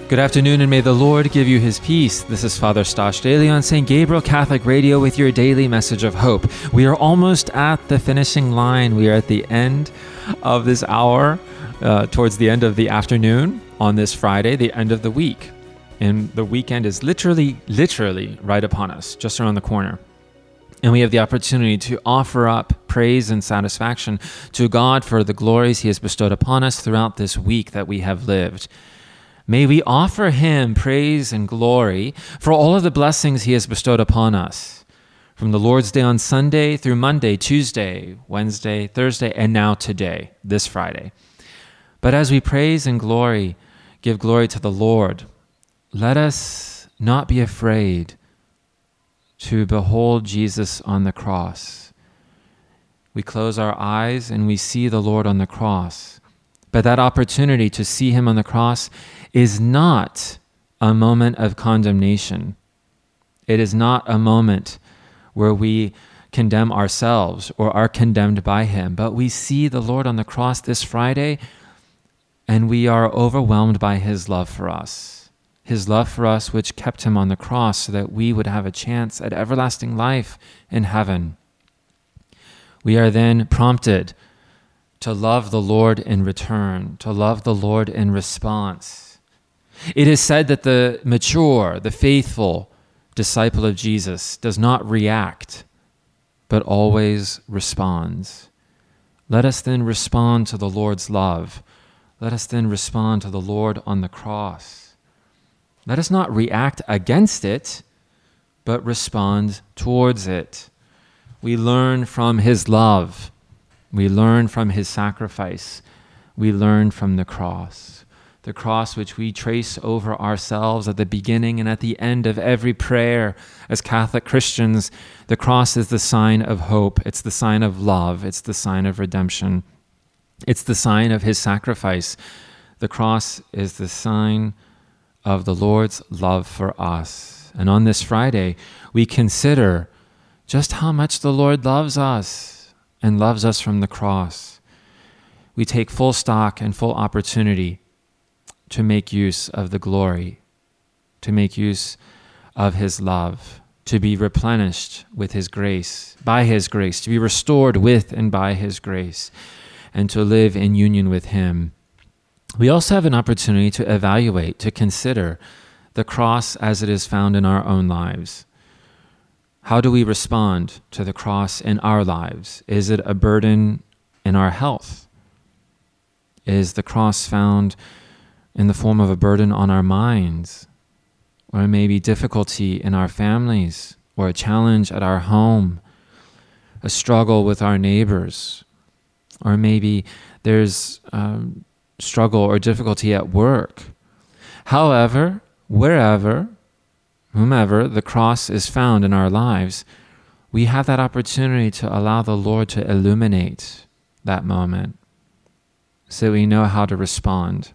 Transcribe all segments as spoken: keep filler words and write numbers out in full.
Good afternoon, and may the Lord give you his peace. This is Father Stosh Daily on Saint Gabriel Catholic Radio with your daily message of hope. We are almost at the finishing line. We are at the end of this hour, uh, towards the end of the afternoon on this Friday, the end of the week. And the weekend is literally, literally right upon us, just around the corner. And we have the opportunity to offer up praise and satisfaction to God for the glories he has bestowed upon us throughout this week that we have lived. May we offer him praise and glory for all of the blessings he has bestowed upon us, from the Lord's Day on Sunday through Monday, Tuesday, Wednesday, Thursday, and now today, this Friday. But as we praise and glory, give glory to the Lord, let us not be afraid to behold Jesus on the cross. We close our eyes and we see the Lord on the cross. But that opportunity to see him on the cross is not a moment of condemnation. It is not a moment where we condemn ourselves or are condemned by him, but we see the Lord on the cross this Friday and we are overwhelmed by his love for us. His love for us which kept him on the cross so that we would have a chance at everlasting life in heaven. We are then prompted to love the Lord in return, to love the Lord in response. It is said that the mature, the faithful disciple of Jesus does not react, but always responds. Let us then respond to the Lord's love. Let us then respond to the Lord on the cross. Let us not react against it, but respond towards it. We learn from his love. We learn from his sacrifice. We learn from the cross. The cross which we trace over ourselves at the beginning and at the end of every prayer as Catholic Christians. The cross is the sign of hope. It's the sign of love. It's the sign of redemption. It's the sign of his sacrifice. The cross is the sign of the Lord's love for us. And on this Friday, we consider just how much the Lord loves us and loves us from the cross. We take full stock and full opportunity to make use of the glory, to make use of his love, to be replenished with his grace, by his grace, to be restored with and by his grace, and to live in union with him. We also have an opportunity to evaluate, to consider the cross as it is found in our own lives. How do we respond to the cross in our lives? Is it a burden in our health? Is the cross found in the form of a burden on our minds? Or maybe difficulty in our families, or a challenge at our home, a struggle with our neighbors, or maybe there's um, struggle or difficulty at work. However, wherever, whomever the cross is found in our lives, we have that opportunity to allow the Lord to illuminate that moment so we know how to respond.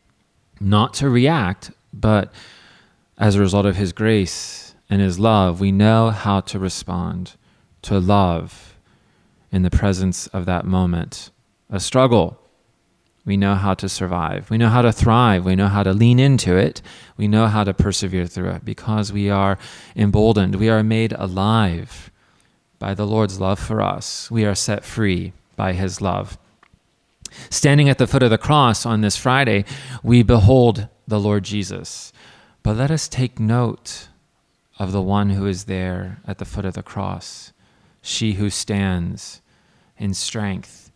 Not to react, but as a result of his grace and his love, we know how to respond, to love in the presence of that moment. A struggle, we know how to survive. We know how to thrive. We know how to lean into it. We know how to persevere through it because we are emboldened. We are made alive by the Lord's love for us. We are set free by his love. Standing at the foot of the cross on this Friday, we behold the Lord Jesus. But let us take note of the one who is there at the foot of the cross, she who stands in strength,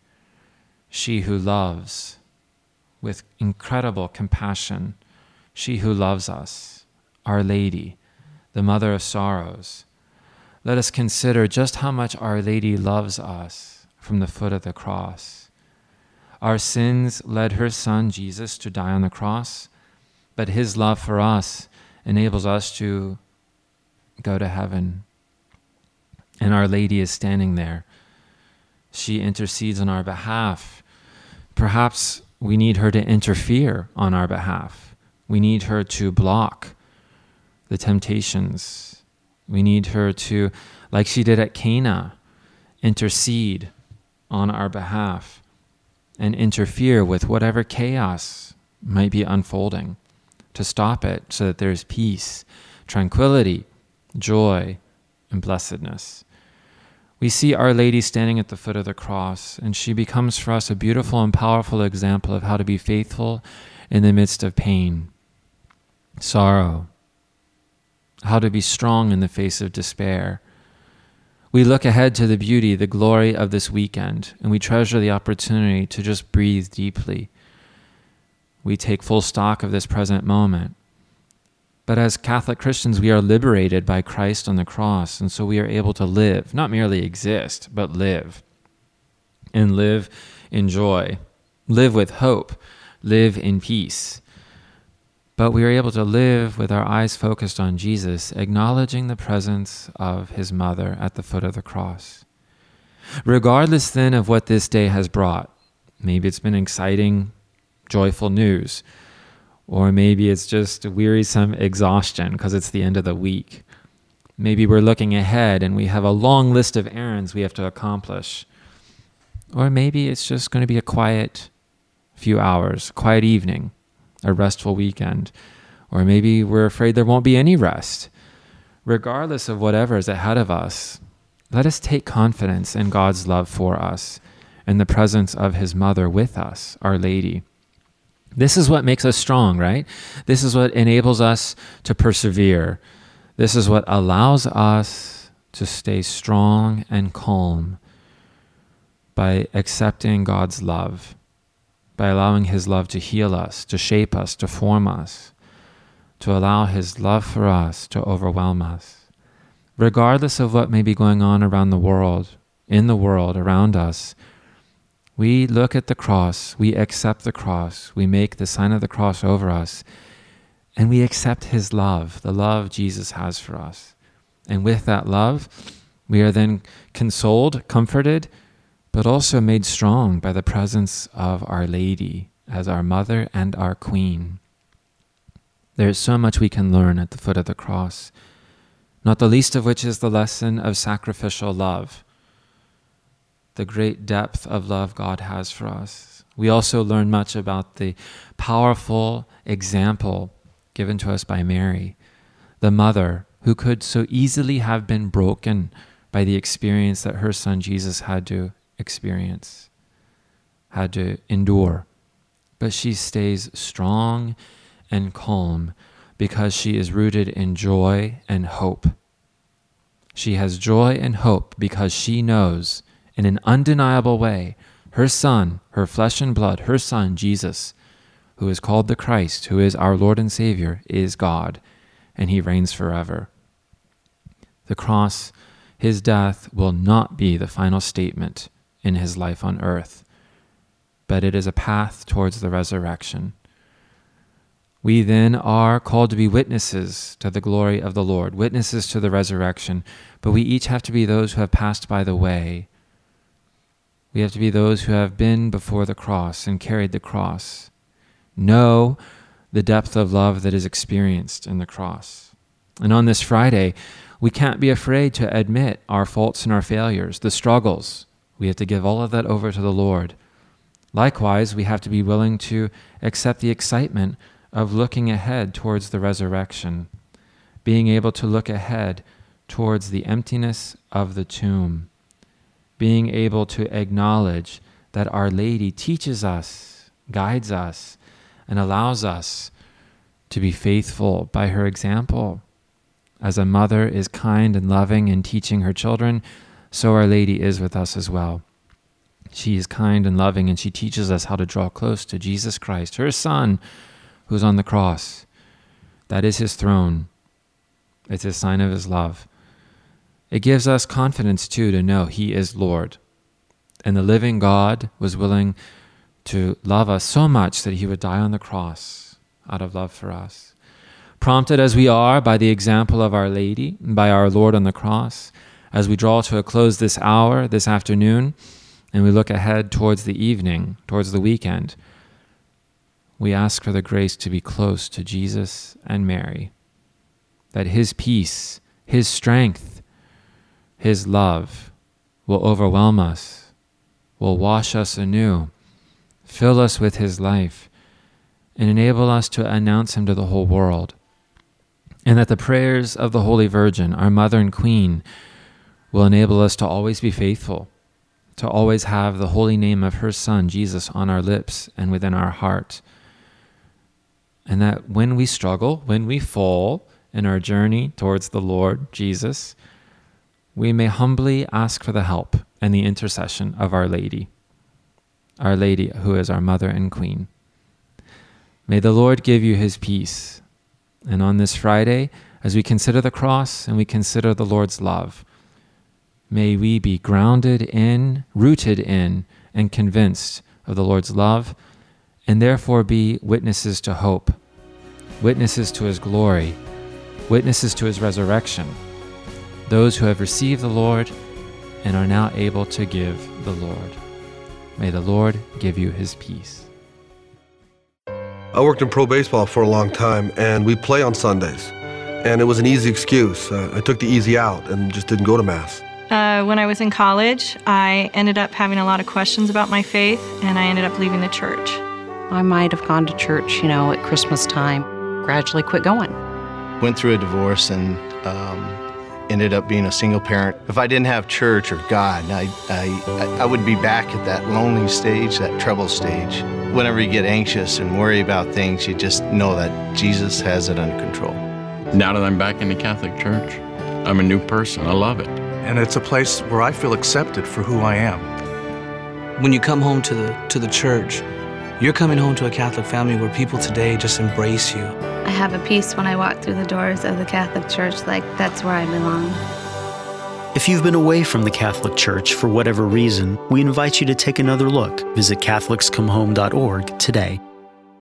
she who loves with incredible compassion, she who loves us, Our Lady, the Mother of Sorrows. Let us consider just how much Our Lady loves us from the foot of the cross. Our sins led her Son, Jesus, to die on the cross, but his love for us enables us to go to heaven. And Our Lady is standing there. She intercedes on our behalf. Perhaps we need her to interfere on our behalf. We need her to block the temptations. We need her to, like she did at Cana, intercede on our behalf and interfere with whatever chaos might be unfolding, to stop it so that there's peace, tranquility, joy, and blessedness. We see Our Lady standing at the foot of the cross, and she becomes for us a beautiful and powerful example of how to be faithful in the midst of pain, sorrow, how to be strong in the face of despair. We look ahead to the beauty, the glory of this weekend, and we treasure the opportunity to just breathe deeply. We take full stock of this present moment. But as Catholic Christians, we are liberated by Christ on the cross, and so we are able to live, not merely exist, but live. And live in joy, live with hope, live in peace. But we are able to live with our eyes focused on Jesus, acknowledging the presence of his mother at the foot of the cross. Regardless then of what this day has brought, maybe it's been exciting, joyful news, or maybe it's just wearisome exhaustion because it's the end of the week. Maybe we're looking ahead and we have a long list of errands we have to accomplish. Or maybe it's just going to be a quiet few hours, a quiet evening, a restful weekend. Or maybe we're afraid there won't be any rest. Regardless of whatever is ahead of us, let us take confidence in God's love for us and the presence of his mother with us, Our Lady. This is what makes us strong, right? This is what enables us to persevere. This is what allows us to stay strong and calm by accepting God's love, by allowing his love to heal us, to shape us, to form us, to allow his love for us to overwhelm us. Regardless of what may be going on around the world, in the world around us, we look at the cross, we accept the cross, we make the sign of the cross over us, and we accept his love, the love Jesus has for us. And with that love, we are then consoled, comforted, but also made strong by the presence of Our Lady as our mother and our queen. There is so much we can learn at the foot of the cross, not the least of which is the lesson of sacrificial love, the great depth of love God has for us. We also learn much about the powerful example given to us by Mary, the mother who could so easily have been broken by the experience that her son Jesus had to experience, had to endure. But she stays strong and calm because she is rooted in joy and hope. She has joy and hope because she knows in an undeniable way, her son, her flesh and blood, her son, Jesus, who is called the Christ, who is our Lord and Savior, is God, and he reigns forever. The cross, his death, will not be the final statement in his life on earth, but it is a path towards the resurrection. We then are called to be witnesses to the glory of the Lord, witnesses to the resurrection, but we each have to be those who have passed by the way. We have to be those who have been before the cross and carried the cross. Know the depth of love that is experienced in the cross. And on this Friday, we can't be afraid to admit our faults and our failures, the struggles. We have to give all of that over to the Lord. Likewise, we have to be willing to accept the excitement of looking ahead towards the resurrection, being able to look ahead towards the emptiness of the tomb, being able to acknowledge that Our Lady teaches us, guides us, and allows us to be faithful by her example. As a mother is kind and loving in teaching her children, so Our Lady is with us as well. She is kind and loving, and she teaches us how to draw close to Jesus Christ, her Son, who's on the cross. That is his throne. It's a sign of his love. It gives us confidence, too, to know he is Lord. And the living God was willing to love us so much that he would die on the cross out of love for us. Prompted as we are by the example of Our Lady, by our Lord on the cross, as we draw to a close this hour, this afternoon, and we look ahead towards the evening, towards the weekend, we ask for the grace to be close to Jesus and Mary, that his peace, his strength, his love will overwhelm us, will wash us anew, fill us with his life, and enable us to announce him to the whole world. And that the prayers of the Holy Virgin, our Mother and Queen, will enable us to always be faithful, to always have the holy name of her Son, Jesus, on our lips and within our heart. And that when we struggle, when we fall in our journey towards the Lord Jesus, we may humbly ask for the help and the intercession of Our Lady, Our Lady who is our Mother and Queen. May the Lord give you his peace. And on this Friday, as we consider the cross and we consider the Lord's love, may we be grounded in, rooted in, and convinced of the Lord's love, and therefore be witnesses to hope, witnesses to his glory, witnesses to his resurrection, those who have received the Lord and are now able to give the Lord. May the Lord give you his peace. I worked in pro baseball for a long time, and we play on Sundays. And it was an easy excuse. Uh, I took the easy out and just didn't go to Mass. Uh, when I was in college, I ended up having a lot of questions about my faith, and I ended up leaving the church. I might have gone to church, you know, at Christmas time, gradually quit going. Went through a divorce and um, ended up being a single parent. If I didn't have church or God, I, I, I would be back at that lonely stage, that trouble stage. Whenever you get anxious and worry about things, you just know that Jesus has it under control. Now that I'm back in the Catholic Church, I'm a new person. I love it. And it's a place where I feel accepted for who I am. When you come home to the to the church, you're coming home to a Catholic family where people today just embrace you. I have a peace when I walk through the doors of the Catholic Church, like that's where I belong. If you've been away from the Catholic Church for whatever reason, we invite you to take another look. Visit Catholics Come Home dot org today.